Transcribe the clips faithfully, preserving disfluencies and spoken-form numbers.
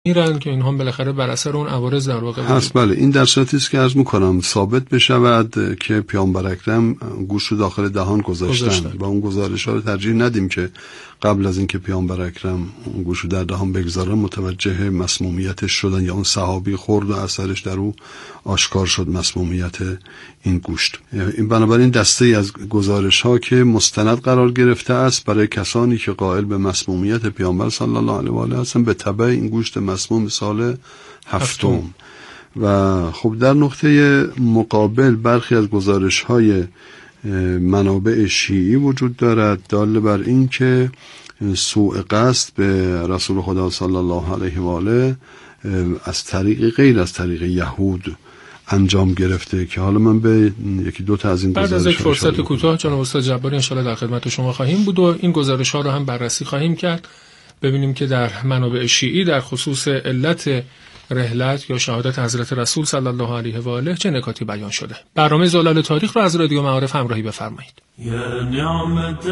میرن که اینها بالاخره بر اثر اون عوارض در واقع هست. بله، این در صورتی است که عرض می‌کنم ثابت بشود که پیامبر اکرم گوشت رو داخل دهان گذاشتن و اون گزارش‌ها رو ترجیح ندیم که قبل از اینکه پیامبر اکرم اون گوشت رو در دهان بگذارن متوجه مسمومیتش شدن یا اون صحابی خورد و اثرش در او آشکار شد مسمومیت این گوشت. این بنابراین دسته از گزارش‌ها که مستند قرار گرفته است برای کسانی که قائل به مسمومیت پیامبر صلی الله علیه و آله هستند به تبع این گوشت مسموم سال هفتم. و خب در نقطه مقابل برخی از گزارش‌های منابع شیعی وجود دارد دال بر این که سوء قصد به رسول خدا صلی الله علیه و آله از طریق غیر از طریق یهود انجام گرفته که حالا من به یکی دو تا از این بعد از یک فرصت کوتاه جناب استاد جباری ان شاءالله در خدمت شما خواهیم بود و این گزارش‌ها رو هم بررسی خواهیم کرد، ببینیم که در منابع شیعی در خصوص علت رحلت یا شهادت حضرت رسول صلی الله علیه و آله چه نکاتی بیان شده. برنامه زلال تاریخ رو از رادیو معارف همراهی بفرمایید. یا نعمت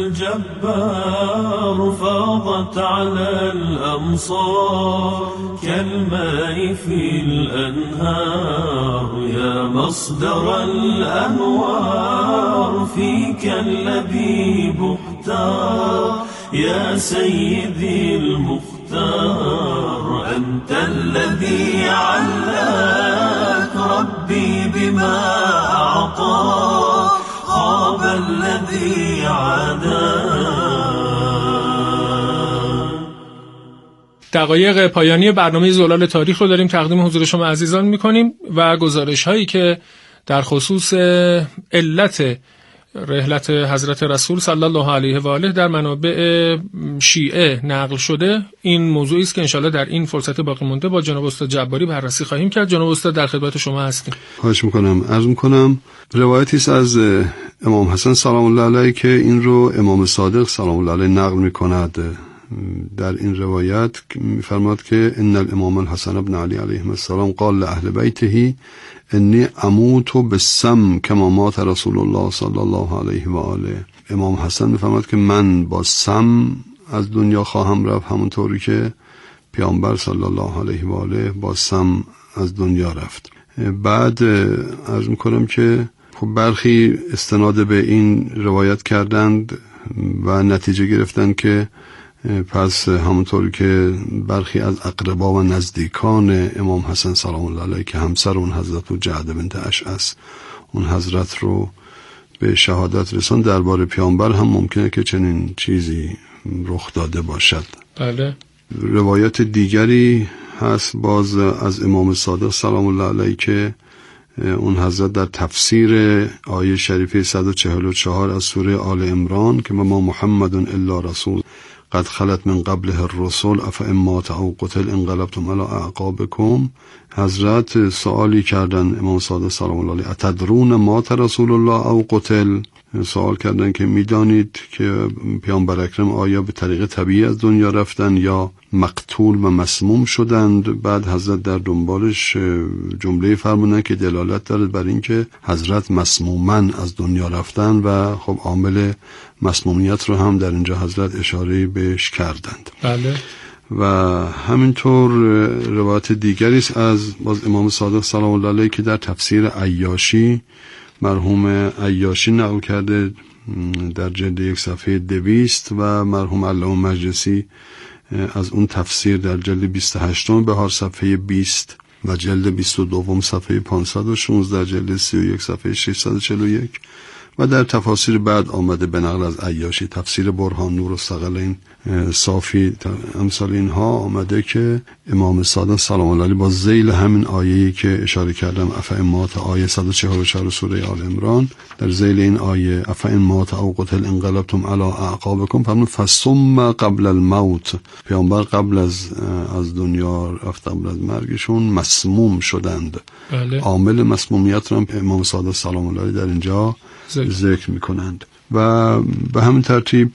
الجبار فاضت على الامصار كالماء في الانهار یا مصدر الانوار فيك الذي مختار يا سيدي المختار أنت الذي علاك ربي بما أعطاك خاب الذي عاداك. دقایق پایانی برنامه زلال تاریخ رو داریم تقدیم حضور شما عزیزان میکنیم و گزارش هایی که در خصوص علت رحلت حضرت رسول صلی الله علیه و آله در منابع شیعه نقل شده این موضوعی است که انشالله در این فرصت باقی مونده با جناب استاد جباری بررسی خواهیم کرد. جناب استاد در خدمت شما هستیم. خواهش میکنم. عرض میکنم روایتی است از امام حسن سلام الله علیه که این رو امام صادق سلام الله علیه نقل میکند. در این روایت میفرماد که ان الامام الحسن ابن علی علیه السلام قال لاهل بیته انی اموت بالسم کما مات رسول الله صلی الله علیه و آله. امام حسن میفرماد که من با سم از دنیا خواهم رفت همونطوری که پیامبر صلی الله علیه و آله با سم از دنیا رفت. بعد عرض میکنم که خب برخی استناد به این روایت کردند و نتیجه گرفتند که پس همونطوری که برخی از اقربا و نزدیکان امام حسن سلام الله علیه که همسر اون حضرت و جعد بنت اشعث اون حضرت رو به شهادت رسان درباره پیامبر هم ممکنه که چنین چیزی رخ داده باشد. بله. روایت دیگری هست باز از امام صادق سلام الله علیه که اون حضرت در تفسیر آیه شریفه صد و چهل و چهار از سوره آل عمران که ما محمد الا رسول قد خلت من قبله الرسل افئن مات او قتل انقلبتم علی اعقابکم، حضرت سوالی کردن امام صادق سلام الله علیه اتدرون مات رسول الله او قتل، سوال کردن که میدانید که پیامبر اکرم آیا به طریق طبیعی از دنیا رفتن یا مقتول و مسموم شدند؟ بعد حضرت در دنبالش جمله فرمودن که دلالت دارد بر این که حضرت مسمومن از دنیا رفتن و خب عامل مسمومیت رو هم در اینجا حضرت اشاره بهش کردند. بله. و همینطور روایت دیگری است از باز امام صادق سلام الله علیه که در تفسیر عیاشی مرحوم عیاشی نقل کرده در جلد یک صفحه دویست و مرحوم علامه مجلسی از اون تفسیر در جلد بیست و هشت بهار صفحه بیست و جلد بیست و دو صفحه پانصد و شانزده جلد سی و یک صفحه ششصد و چهل و یک و در تفاسیر بعد آمده به نقل از عیاشی تفسیر برهان نور و ثقلین صافی امثال اینها آمده که امام صادق سلام الله علیه با ذیل همین آیه‌ای که اشاره کردم افئن مات آیه صد و چهل و چهار سوره آل عمران در ذیل این آیه افئن مات او قتل انقلبتم علی اعقابکم فرمود فثم قبل الموت، پیامبر قبل از از دنیا رفت قبل از مرگشون مسموم شدند. بله. عامل مسمومیت رو امام صادق سلام الله علیه در اینجا ذکر, ذکر میکنند. و به همین ترتیب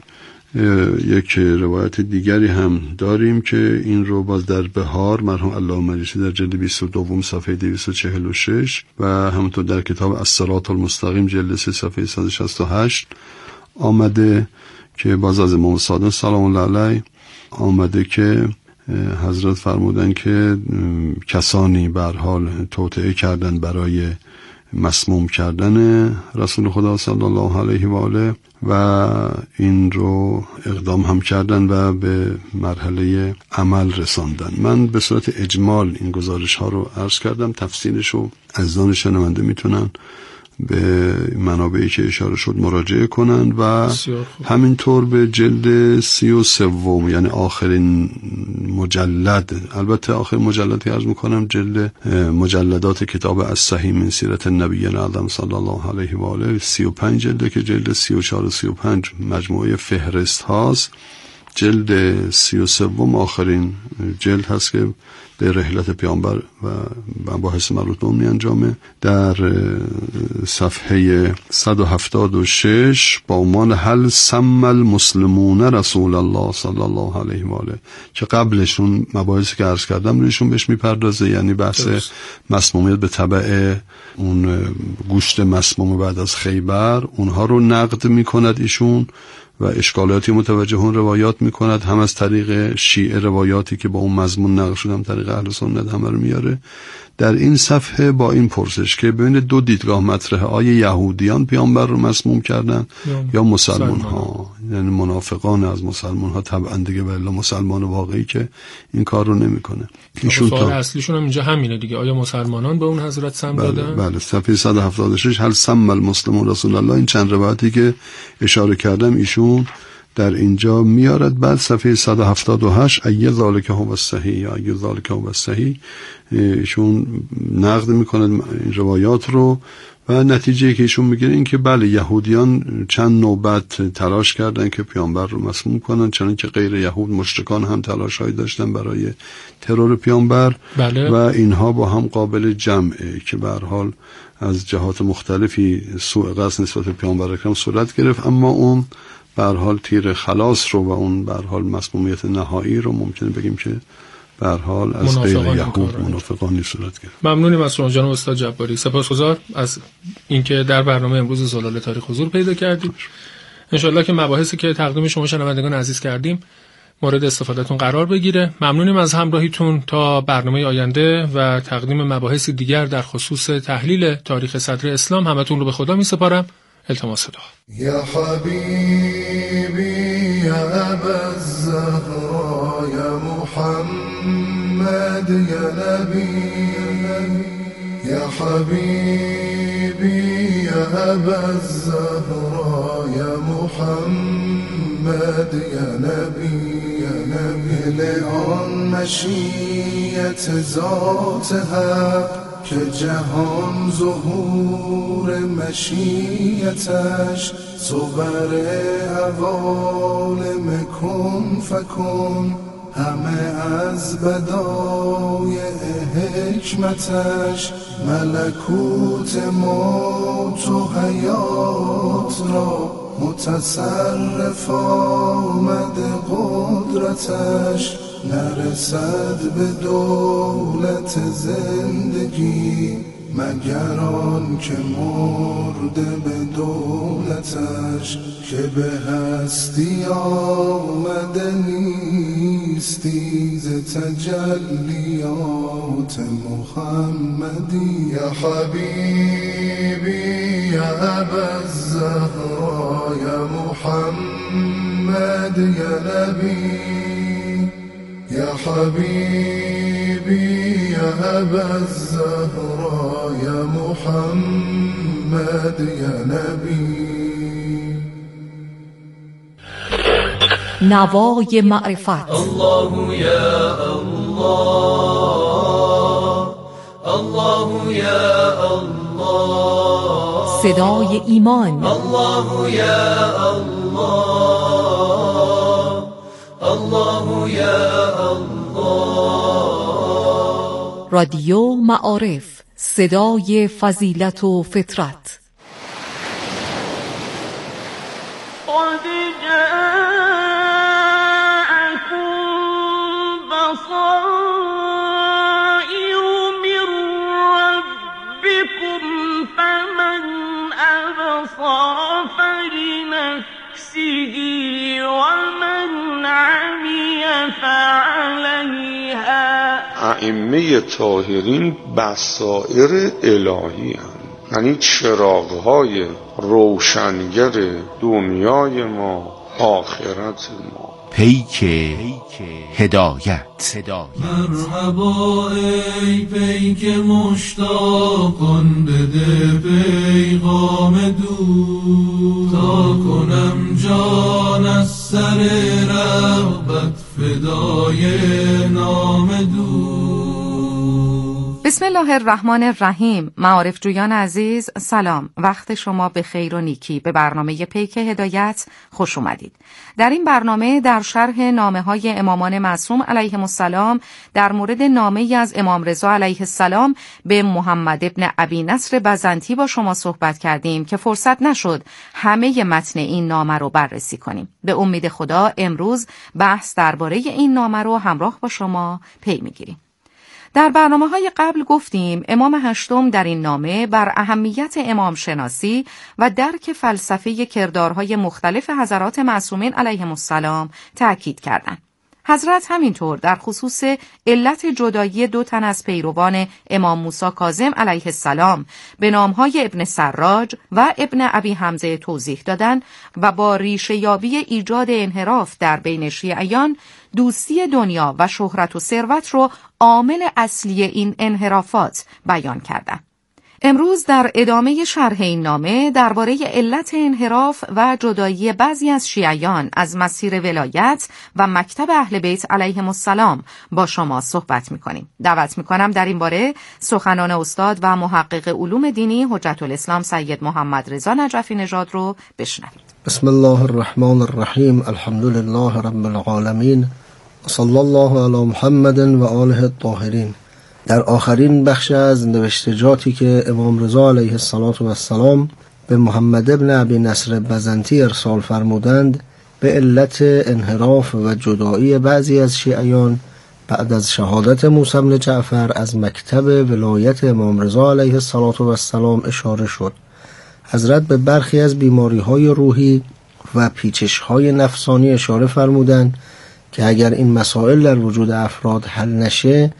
یک روایت دیگری هم داریم که این رو باز در بهار مرحوم علامه مجلسی در جلد بیست و دو صفحه دویست و چهل و شش و همونطور در کتاب الصراط المستقیم جلد سه صفحه صد و شصت و هشت آمده که باز از امام صادق سلام الله علیه آمده که حضرت فرمودن که کسانی به هر حال توطئه کردن برای مسموم کردن رسول خدا صلی الله علیه و آله و این رو اقدام هم کردن و به مرحله عمل رساندن. من به صورت اجمال این گزارش ها رو عرض کردم، تفصیلش رو عزیزان شنونده میتونن به منابعی که اشاره شد مراجعه کنن و همینطور به جلد سی و سوم یعنی آخرین مجلد، البته آخر مجلدی عرض میکنم جلد مجلدات کتاب الصحیح من سیرت النبی الاعظم صلی الله علیه و آله، سی و پنج جلده که جلد سی و چهار و سی و پنج مجموعه فهرست هاست. جلد سی و سوم آخرین جلد هست که به رحلت پیامبر و مباحث مربوط به اون می انجامه. در صفحه صد و هفتاد و شش با عنوان هل سم المسلمون رسول الله صلی الله علیه و آله که قبلشون مباحثی که عرض کردم رویشون بهش میپردازه، یعنی بحث مسمومیت به تبع اون گوشت مسموم بعد از خیبر، اونها رو نقد میکند ایشون و اشکالاتی متوجه اون روایات میکند، هم از طریق شیعه روایاتی که با اون مضمون نقل شده، هم طریق اهل سنت همه رو میاره. در این صفحه با این پرسش که بین دو دیدگاه مطرحه، آیا یهودیان پیامبر رو مسموم کردن یا, یا مسلمان ها، یعنی منافقان از مسلمان ها طبعا دیگه، ولی مسلمان واقعی که این کار رو نمیکنه. ایشون سوال تا... اصلیشون هم اینجا همینه دیگه، آیا مسلمانان به اون حضرت سم بله دادن؟ بله صفحه صد و هفتاد و شش هل سم المسلمون رسول الله، این چند روایتی که اشاره کردم ایشون در اینجا میارد. بعد صفحه صد و هفتاد و هشت ای ذالک هو الصحیح یا ای ذالک هو الصحیح ایشون نقد میکنه این روایات رو و نتیجه که ایشون میگیره این که بله یهودیان چند نوبت تلاش کردن که پیامبر رو مسموم کنن، چنان که غیر یهود مشرکان هم تلاش‌هایی داشتن برای ترور پیامبر. بله. و اینها با هم قابل جمعه که به هر حال از جهات مختلفی سوء قصد نسبت به پیامبر اکرم صورت گرفت، اما اون به هر حال تیر خلاص رو و اون به هر حال مسمومیت نهایی رو ممکنه بگیم که به هر حال از غیر یهود منافقانی صورت گرفت. ممنونیم از شما جناب استاد جباری، سپاسگزار از اینکه در برنامه امروز زلال تاریخ حضور پیدا کردید. انشالله که مباحثی که تقدیم شما شنوندگان عزیز کردیم مورد استفادهتون قرار بگیره. ممنونیم از همراهیتون تا برنامه آینده و تقدیم مباحث دیگر در خصوص تحلیل تاریخ صدر اسلام. همتون رو به خدا می سپارم. التماس دعا. یا حبیبی یا ابا الزهرا یا محمد یا نبی یا حبیبی یا ابا الزهرا یا محمد یا نبی یا نبی لآن مشیت ذات حق که جهان ظهور مشیتش صور عوالم کن فکن همه از بدایع حکمتش ملکوت موت و حیات را متصرف آمد قدرتش نرسد به دولت زندگی مگر آن که مرده به دولتش که به هستی آمده نیستی ز تجلیات محمدی یا حبیبی یا ابا الزهرا یا محمد یا نبی یا حبیبی یا ابا الزهرا یا محمد یا نبی. نوای معرفت. الله یا الله الله یا الله صدای ایمان. الله یا الله الله یا الله. رادیو معارف، صدای فضیلت و فطرت. قد جاءكم بصائر من ربكم فمن أبصر فلنفسه ومن عمي فعليه ائمه طاهرین بصائر الهی هستند، یعنی چراغ‌های روشنگر دنیای ما، آخرت ما. پیک هدایت. مرحبا ای پیک مشتاقان، بده پیغام دور تا کنم جان از سر رغبت فدای نام دور. بسم الله الرحمن الرحیم. معارف جویان عزیز سلام، وقت شما به خیر و نیکی. به برنامه پیک هدایت خوش اومدید. در این برنامه در شرح نامه های امامان معصوم علیهم السلام در مورد نامه ای از امام رضا علیه السلام به محمد ابن ابی نصر بزنطی با شما صحبت کردیم که فرصت نشد همه متن این نامه رو بررسی کنیم. به امید خدا امروز بحث درباره این نامه رو همراه با شما پی میگیریم. در برنامه‌های قبل گفتیم امام هشتم در این نامه بر اهمیت امام شناسی و درک فلسفه کردارهای مختلف حضرات معصومین علیهم السلام تأکید کردند. حضرت همینطور در خصوص علت جدایی دو تن از پیروان امام موسی کاظم علیه السلام به نامهای ابن سراج و ابن ابی حمزه توضیح دادند و با ریشه یابی ایجاد انحراف در بین شیعیان دوستی دنیا و شهرت و ثروت رو عامل اصلی این انحرافات بیان کردند. امروز در ادامه شرح این نامه درباره علت انحراف و جدایی بعضی از شیعیان از مسیر ولایت و مکتب اهل بیت علیهم السلام با شما صحبت می‌کنیم. دعوت می‌کنم در این باره سخنان استاد و محقق علوم دینی حجت الاسلام سید محمد رضا نجفی نژاد رو بشنوید. بسم الله الرحمن الرحیم. الحمد لله رب العالمین. صلی الله علی محمد و آله الطاهرین. در آخرین بخش از نوشتجاتی که امام رضا علیه السلام به محمد ابن ابی نصر بزنطی ارسال فرمودند به علت انحراف و جدایی بعضی از شیعیان بعد از شهادت موسی بن جعفر از مکتب ولایت امام رضا علیه السلام اشاره شد. حضرت به برخی از بیماری‌های روحی و پیچش‌های نفسانی اشاره فرمودند که اگر این مسائل در وجود افراد حل نشه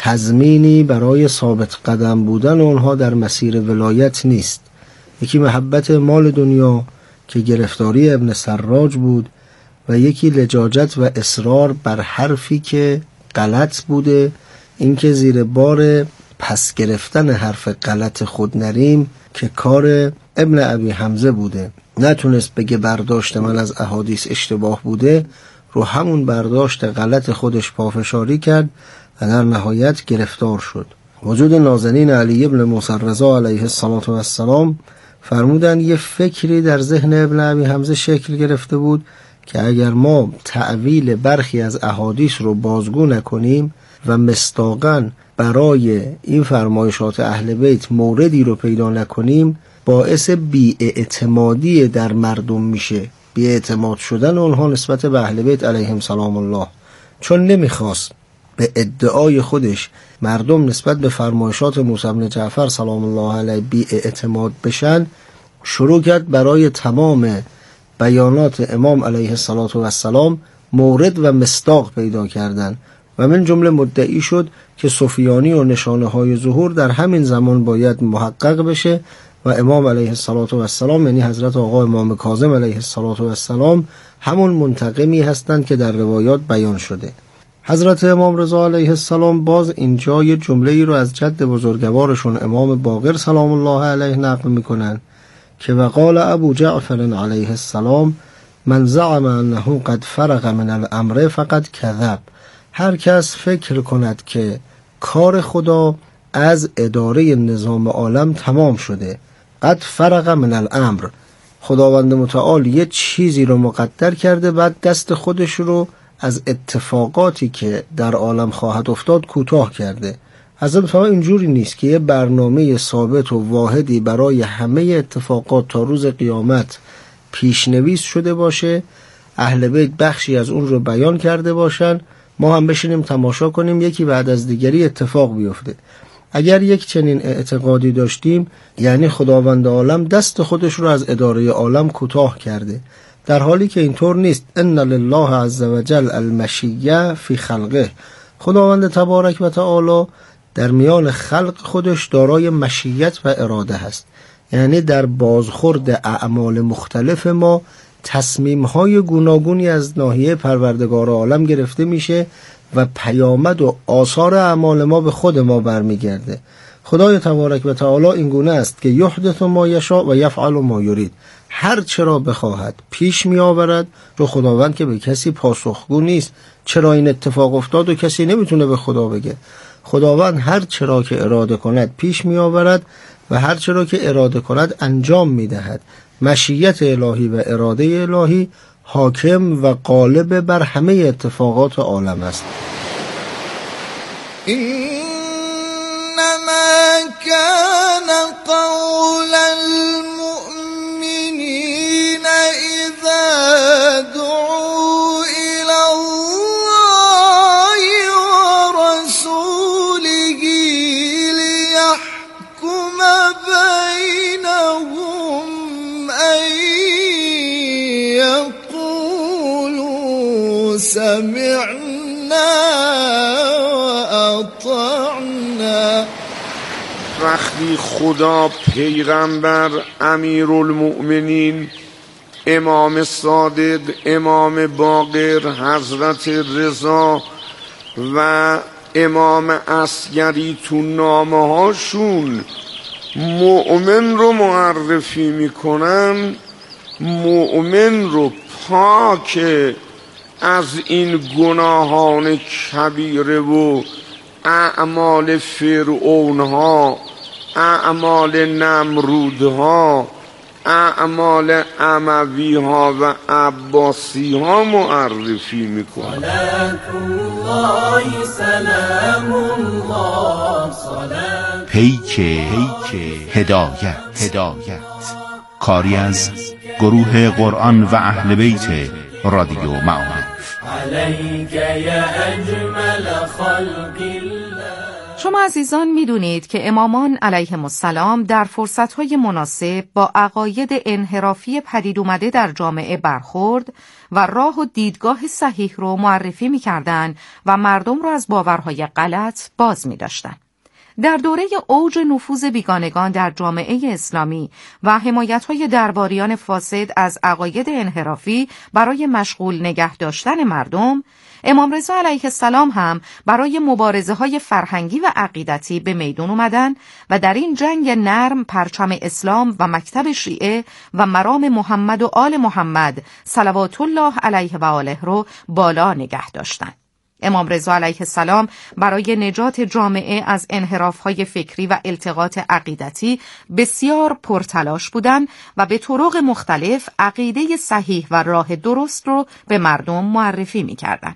تضمینی برای ثابت قدم بودن اونها در مسیر ولایت نیست. یکی محبت مال دنیا که گرفتاری ابن سراج بود و یکی لجاجت و اصرار بر حرفی که غلط بوده، اینکه زیر بار پس گرفتن حرف غلط خود نریم که کار ابن ابی حمزه بوده. نتونست بگه برداشت من از احادیث اشتباه بوده، رو همون برداشت غلط خودش پافشاری کرد و در نهایت گرفتار شد. وجود نازنین علی ابن موسی رضا علیه السلام فرمودن یه فکری در ذهن ابن ابی حمزه شکل گرفته بود که اگر ما تعویل برخی از احادیث رو بازگو نکنیم و مصداقاً برای این فرمایشات اهل بیت موردی رو پیدا نکنیم باعث بی‌اعتمادی در مردم میشه، بی‌اعتماد شدن اونها نسبت به اهل بیت علیهم سلام الله. چون نمیخواست به ادعای خودش مردم نسبت به فرمایشات موسی بن جعفر سلام الله علیه بی‌اعتماد بشن، شروع کرد برای تمام بیانات امام علیه السلام مورد و مصداق پیدا کردن و من جمله مدعی شد که سفیانی و نشانه های ظهور در همین زمان باید محقق بشه و امام علیه السلام یعنی حضرت آقا امام کاظم علیه السلام همون منتقمی هستند که در روایات بیان شده. حضرت امام رضا علیه السلام باز اینجا یه جمله ای رو از جد بزرگوارشون امام باقر سلام الله علیه نقل میکنن که وقال ابو جعفر علیه السلام من زعم انه قد فرغ من الامر فقد کذب. هر کس فکر کند که کار خدا از اداره نظام عالم تمام شده، قد فرغ من الامر، خداوند متعال یه چیزی رو مقدر کرده بعد دست خودش رو از اتفاقاتی که در عالم خواهد افتاد کوتاه کرده. حضرت اینجوری نیست که یه برنامه ثابت و واحدی برای همه اتفاقات تا روز قیامت پیشنویس شده باشه، اهل بیت بخشی از اون رو بیان کرده باشن، ما هم بشینیم تماشا کنیم یکی بعد از دیگری اتفاق بیفته. اگر یک چنین اعتقادی داشتیم یعنی خداوند عالم دست خودش رو از اداره عالم کوتاه کرده، در حالی که اینطور نیست. ان لله عز وجل المشیه فی خلقه، خداوند تبارک و تعالی در میان خلق خودش دارای مشیت و اراده هست، یعنی در بازخورد اعمال مختلف ما تصمیم‌های گوناگونی از ناحیه پروردگار عالم گرفته میشه و پیامد و آثار اعمال ما به خود ما برمیگرده. خدای تبارک و تعالی این گونه است که یحدث ما یشاء و یفعل ما یرید، هر چرا بخواهد پیش می آورد. رو خداوند که به کسی پاسخگو نیست، چرا این اتفاق افتاد و کسی نمیتونه به خدا بگه. خداوند هر چرا که اراده کند پیش می آورد و هر چرا که اراده کند انجام می دهد. مشیت الهی و اراده الهی حاکم و غالب بر همه اتفاقات عالم است. إنما كان قول المؤمنين إذا دعوا إلى الله ورسوله ليحكم بينهم أن يقولوا سمعنا وأطعنا. وقتی خدا پیغمبر امیرالمؤمنین امام صادق امام باقر حضرت رضا و امام عسکری تو نامه هاشون مؤمن رو معرفی میکنن، مؤمن رو پاک از این گناهان کبیره و اعمال فرعونها، اعمال نمرودها، اعمال امویها و عباسیها معرفی میکنه. پیک هدایت هدایت کاری از گروه قرآن و اهل بیت رادیو معارف. شما عزیزان میدونید که امامان علیهم السلام در فرصتهای مناسب با عقاید انحرافی پدید اومده در جامعه برخورد و راه و دیدگاه صحیح رو معرفی میکردن و مردم رو از باورهای غلط باز میداشتن. در دوره اوج نفوذ بیگانگان در جامعه اسلامی و حمایت‌های درباریان فاسد از عقاید انحرافی برای مشغول نگه داشتن مردم، امام رضا علیه السلام هم برای مبارزه‌های فرهنگی و عقیدتی به میدان اومدن و در این جنگ نرم پرچم اسلام و مکتب شیعه و مرام محمد و آل محمد صلوات الله علیه و آله رو بالا نگه داشتند. امام رضا علیه السلام برای نجات جامعه از انحراف‌های فکری و التقاط عقیدتی بسیار پرتلاش بودند و به طرق مختلف عقیده صحیح و راه درست رو به مردم معرفی می‌کردند.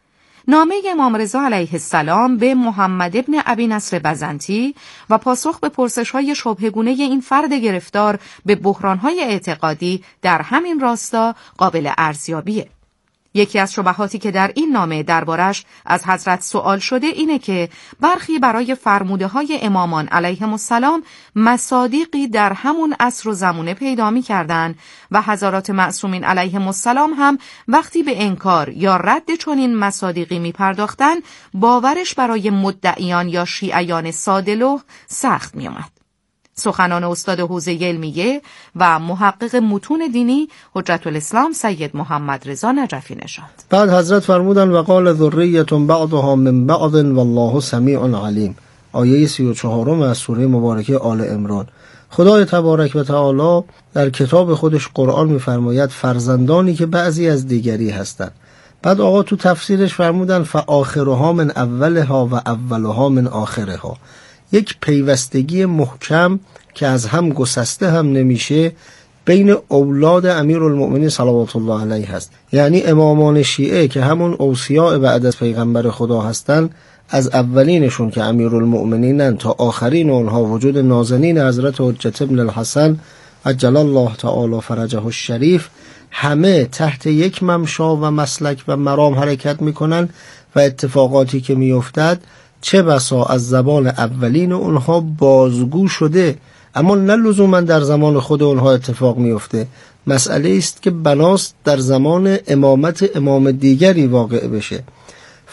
نامه امام رضا علیه السلام به محمد ابن ابی نصر بزنطی و پاسخ به پرسش‌های شبهه‌گونه این فرد گرفتار به بحران‌های اعتقادی در همین راستا قابل ارزیابیه. یکی از شبهاتی که در این نامه دربارش از حضرت سوال شده اینه که برخی برای فرموده های امامان علیهم السلام مصادیقی در همون عصر و زمونه پیدا می کردن و حضرات معصومین علیهم السلام هم وقتی به انکار یا رد چنین مصادیقی می پرداختن باورش برای مدعیان یا شیعیان ساده‌لوح سخت می آمد. سخنان استاد حوزه علمیه و محقق متون دینی حجت الاسلام سید محمد رضا نجفی نژاد. بعد حضرت فرمودن و قال ذریة بعضها من بعض والله سمیع علیم. آیه سی و چهارم از سوره مبارکه آل عمران. خدای تبارک و تعالی در کتاب خودش قرآن می‌فرماید فرزندانی که بعضی از دیگری هستند. بعد آقا تو تفسیرش فرمودن فآخرها من اولها و اولها من آخرها. یک پیوستگی محکم که از هم گسسته هم نمیشه بین اولاد امیرالمؤمنین صلوات الله علیه هست. یعنی امامان شیعه که همون اوصیاء بعد از پیغمبر خدا هستند، از اولینشون که امیرالمؤمنینن تا آخرین اونها وجود نازنین حضرت حجت ابن الحسن عجل الله تعالی فرجه الشریف، همه تحت یک ممشا و مسلک و مرام حرکت میکنن و اتفاقاتی که میافتد چه بسا از زبان اولین اونها بازگو شده، اما نه لزوما در زمان خود اونها اتفاق میفته. مسئله است که بناست در زمان امامت امام دیگری واقع بشه.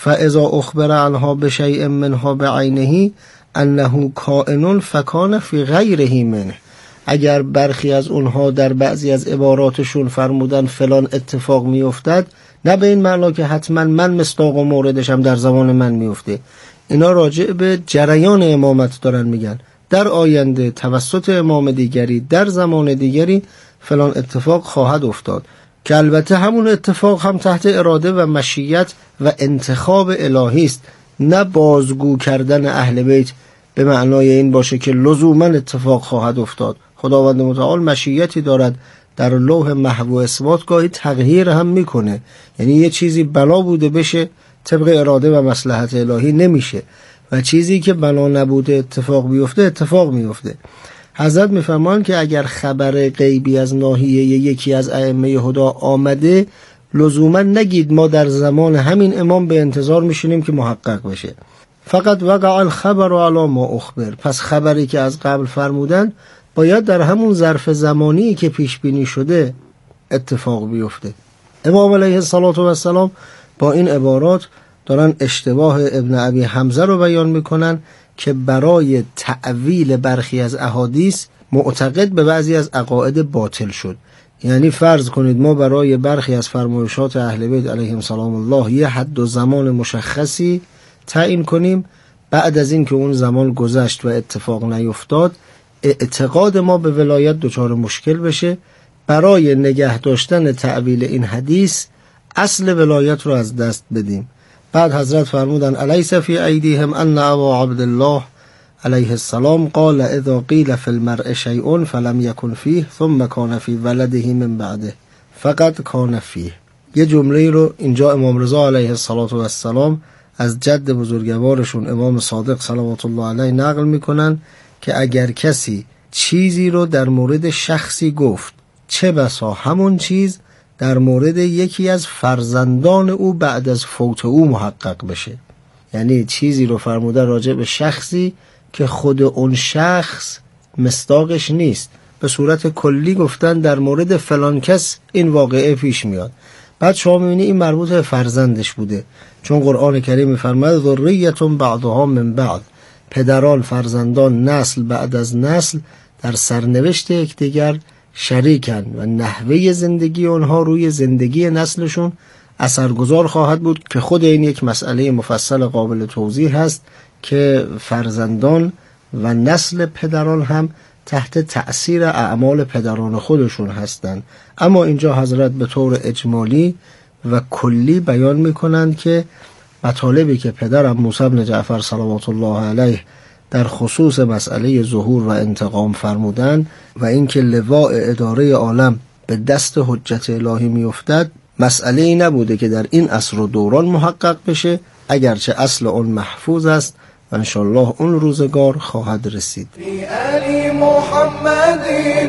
فاذا اخبر عنها بشیء منها بعینه انه کائن فکان فی غیره منه. اگر برخی از اونها در بعضی از عباراتشون فرمودن فلان اتفاق میافتد، نه به این معنا که حتما من مصداق و موردشم در زمان من میفته. اینا راجع به جریان امامت دارن میگن، در آینده توسط امام دیگری در زمان دیگری فلان اتفاق خواهد افتاد، که البته همون اتفاق هم تحت اراده و مشیت و انتخاب الهی است، نه بازگو کردن اهل بیت به معنای این باشه که لزوما اتفاق خواهد افتاد. خداوند متعال مشیتی دارد، در لوح محو و اثبات گاهی تغییر هم میکنه، یعنی یه چیزی بنا بوده بشه طبق اراده و مصلحت الهی نمیشه و چیزی که بنا نبوده اتفاق بیفته اتفاق میفته. حضرت میفرمان که اگر خبر غیبی از ناحیه یکی از ائمه هدا آمده، لزوما نگید ما در زمان همین امام به انتظار میشینیم که محقق بشه. فقط وقع الخبر علی ما اخبر، پس خبری که از قبل فرمودن باید در همون ظرف زمانی که پیش بینی شده اتفاق بیفته. امام علیه السلام با این عبارات دارن اشتباه ابن ابی حمزه رو بیان میکنن که برای تعویل برخی از احادیث معتقد به بعضی از عقاید باطل شد. یعنی فرض کنید ما برای برخی از فرمایشات اهل بیت علیهم سلام الله یه حد و زمان مشخصی تعیین کنیم، بعد از این که اون زمان گذشت و اتفاق نیفتاد اعتقاد ما به ولایت دچار مشکل بشه. برای نگه داشتن تعویل این حدیث اصل ولایت رو از دست بدیم. بعد حضرت فرمودن الیس فی ایدیهم ان ابا عبدالله علیه السلام قال اذا قیل فی المرء شیء فلم یکن فیه ثم کان فی ولده من بعده فقط کان فیه. یه جمله رو اینجا امام رضا علیه السلام از جد بزرگوارشون امام صادق صلوات الله علیه نقل میکنن که اگر کسی چیزی رو در مورد شخصی گفت، چه بسا همون چیز در مورد یکی از فرزندان او بعد از فوت او محقق بشه. یعنی چیزی رو فرموده راجع به شخصی که خود اون شخص مصداقش نیست، به صورت کلی گفتن در مورد فلان کس این واقعه پیش میاد. بعد شما میبینی این مربوط به فرزندش بوده، چون قرآن کریم میفرماید ذریتون بعضها من بعض، پدران فرزندان نسل بعد از نسل در سرنوشت یکدیگر شریکن و نحوه زندگی اونها روی زندگی نسلشون اثرگذار خواهد بود، که خود این یک مسئله مفصل قابل توضیح هست که فرزندان و نسل پدران هم تحت تأثیر اعمال پدران خودشون هستند. اما اینجا حضرت به طور اجمالی و کلی بیان میکنند که مطالبی که پدرم موسی بن جعفر صلوات الله علیه در خصوص مسئله ظهور و انتقام فرمودن و اینکه لواء اداره عالم به دست حجت الهی میافتد، مسئله ای نبوده که در این عصر و دوران محقق بشه، اگرچه اصل اون محفوظ است و انشالله اون روزگار خواهد رسید. فی علی محمد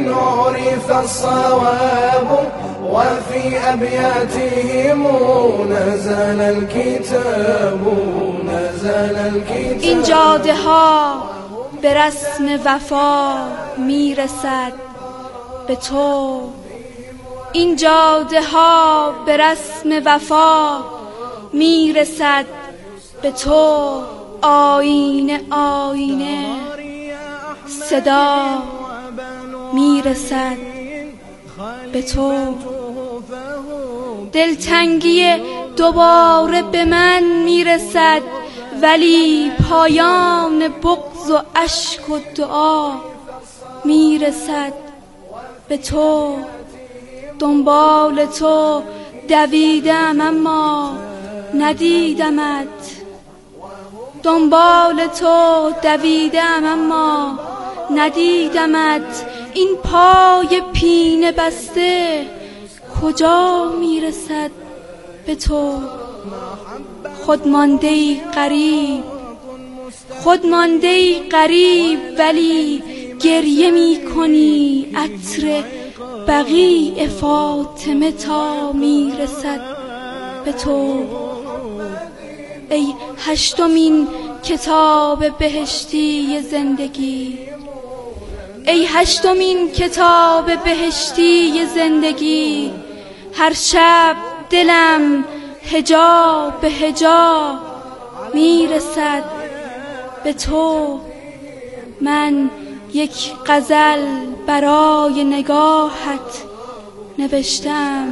عرف الصواب و فی ابیاتهم نزل الکتاب نزل الکتاب. این جاده ها به رسم وفا میرسد به تو، این جاده ها به رسم وفا میرسد به تو، آینه آینه صدا میرسد به تو. دلتنگی دوباره به من میرسد، ولی پایان بغض و اشک و دعا میرسد به تو. دنبال تو دویدم اما ندیدمت، دنبال تو دویدم اما ندیدمت. این پای پینه بسته کجا میرسد به تو؟ خود مانده ای غریب، خود مانده ای غریب، ولی گریه می کنی عطر بقیع فاطمه تا میرسد به تو. ای هشتمین کتاب بهشتی زندگی، ای هشتمین کتاب بهشتی زندگی، هر شب دلم هجا به هجا میرسد به تو. من یک غزل برای نگاهت نوشتم،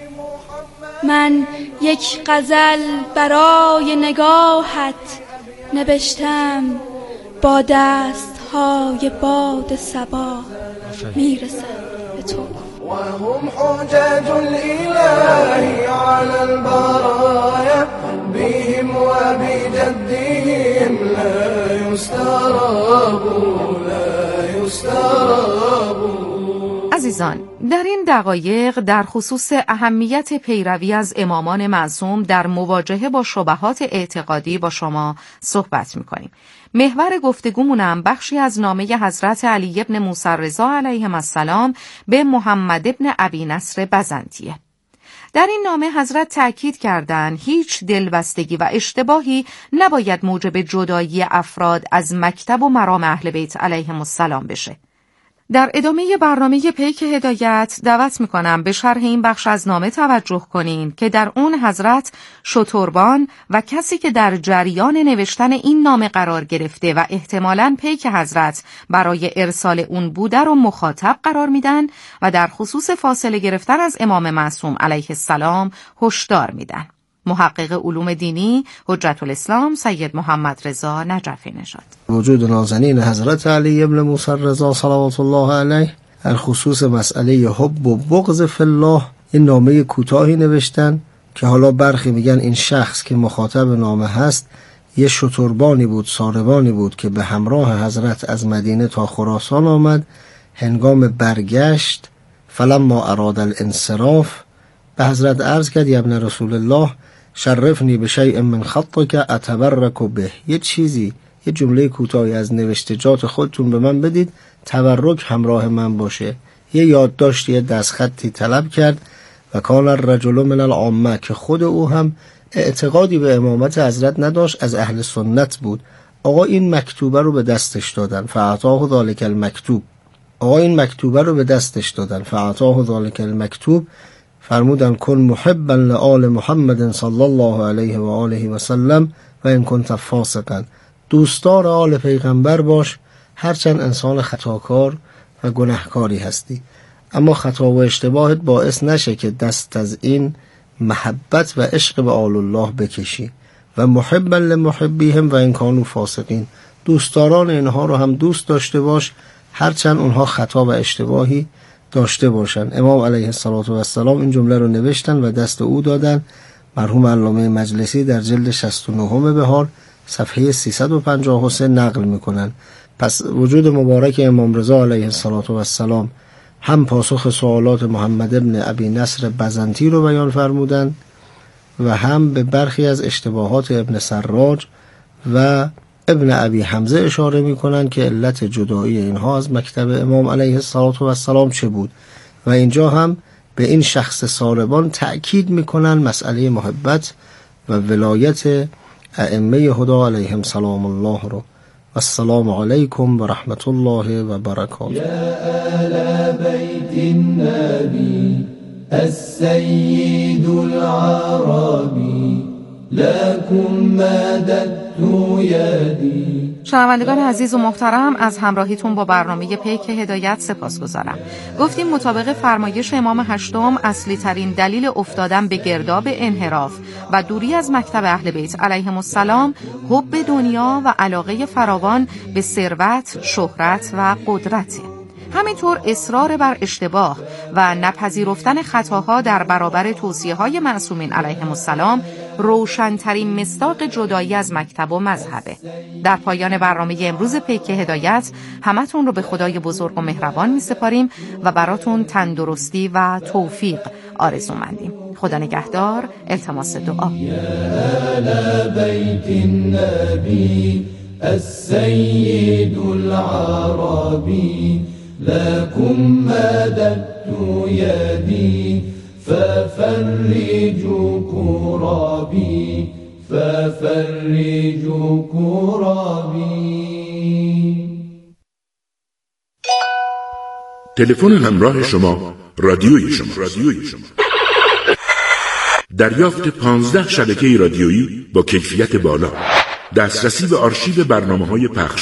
من یک غزل برای نگاهت نوشتم، با دست‌های باد صبا میرسد به تو. وهم حجج الإله على البرايا بهم وبجدهم لا يستراب لا يستراب. عزیزان، در این دقایق در خصوص اهمیت پیروی از امامان معصوم در مواجهه با شبهات اعتقادی با شما صحبت می‌کنیم. محور گفتگومونم بخشی از نامه حضرت علی ابن موسی رضا علیهم السلام به محمد ابن ابی نصر بزنطیه. در این نامه حضرت تأکید کردند هیچ دلبستگی و اشتباهی نباید موجب جدایی افراد از مکتب و مرام اهل بیت علیهم السلام بشه. در ادامه برنامه پیک هدایت دعوت میکنم به شرح این بخش از نامه توجه کنین که در اون حضرت شتربان و کسی که در جریان نوشتن این نامه قرار گرفته و احتمالاً پیک حضرت برای ارسال اون بوده رو مخاطب قرار میدن و در خصوص فاصله گرفتن از امام معصوم علیه السلام هشدار میدن. محقق علوم دینی حجت الاسلام سید محمد رضا نجفی نژاد. وجود نازنین حضرت علی ابن موسی رضا صلوات الله علیه در خصوص مسئله حب و بغض فی الله این نامه کوتاهی نوشتن که حالا برخی میگن این شخص که مخاطب نامه هست یه شتربانی بود، ساربانی بود که به همراه حضرت از مدینه تا خراسان آمد. هنگام برگشت فلما اراد الانصراف به حضرت عرض کرد یا ابن رسول الله شرفنی به شیء من خطک اتبرک به، یه چیزی یه جمله کوتاهی از نوشتجات خودتون به من بدید تبرک همراه من باشه. یه یادداشتی یه دستخطی طلب کرد و کان الرجل من العامه که خود او هم اعتقادی به امامت حضرت نداشت، از اهل سنت بود. آقا این مکتوبه رو به دستش دادن فاعطاه ذلک المکتوب آقا این مکتوبه رو به دستش دادن فاعطاه ذلک المکتوب فرمودن کن محبا لآل محمد صلی الله علیه و آله و سلم و این کنت فاسقا، دوستدار آل پیغمبر باش هرچند انسان خطاکار و گناهکاری هستی، اما خطا و اشتباهت باعث نشه که دست از این محبت و عشق به آل الله بکشی. و محبا لمحبیهم و این کانوا فاسقین، دوستداران اینها رو هم دوست داشته باش هرچند اونها خطا و اشتباهی داشته باشن. امام علیه السلام این جمله رو نوشتن و دست او دادن. مرحوم علامه مجلسی در جلد شصت و نه بهار صفحه سیصد و پنجاه و سه نقل میکنن. پس وجود مبارک امام رضا علیه السلام هم پاسخ سوالات محمد ابن ابی نصر بزنطی رو بیان فرمودن و هم به برخی از اشتباهات ابن سراج و ابن ابی حمزه اشاره میکنن که علت جدایی اینها از مکتب امام علیه السلام چه بود و اینجا هم به این شخص ساربان تأکید میکنن مسئله محبت و ولایت ائمه هدا علیهم سلام الله رو. السلام علیکم و رحمت الله و برکاته. یا آل بیت النبی السید العربی لکم مددت یدی. شنوندگان عزیز و محترم، از همراهیتون با برنامه پیک هدایت سپاسگزارم. گفتیم مطابق فرمایش امام هشتم اصلی ترین دلیل افتادن به گرداب انحراف و دوری از مکتب اهل بیت علیهم السلام حب دنیا و علاقه فراوان به ثروت، شهرت و قدرته. همینطور اصرار بر اشتباه و نپذیرفتن خطاها در برابر توصیه‌های معصومین علیهم السلام روشن‌ترین مصداق جدایی از مکتب و مذهبه. در پایان برنامه امروز پیک هدایت همتون رو به خدای بزرگ و مهربان می‌سپاریم و براتون تندرستی و توفیق آرزومندیم. خدا نگهدار. التماس دعا. السيد العربي لكم مددت يدي ففرجوا كرابي ففرجوا كرابي. تلفن همراه شما رادیوی شما رادیوی شما دریافت پانزده شبکه رادیویی با کیفیت بالا، دسترسی به آرشیو برنامه‌های پخش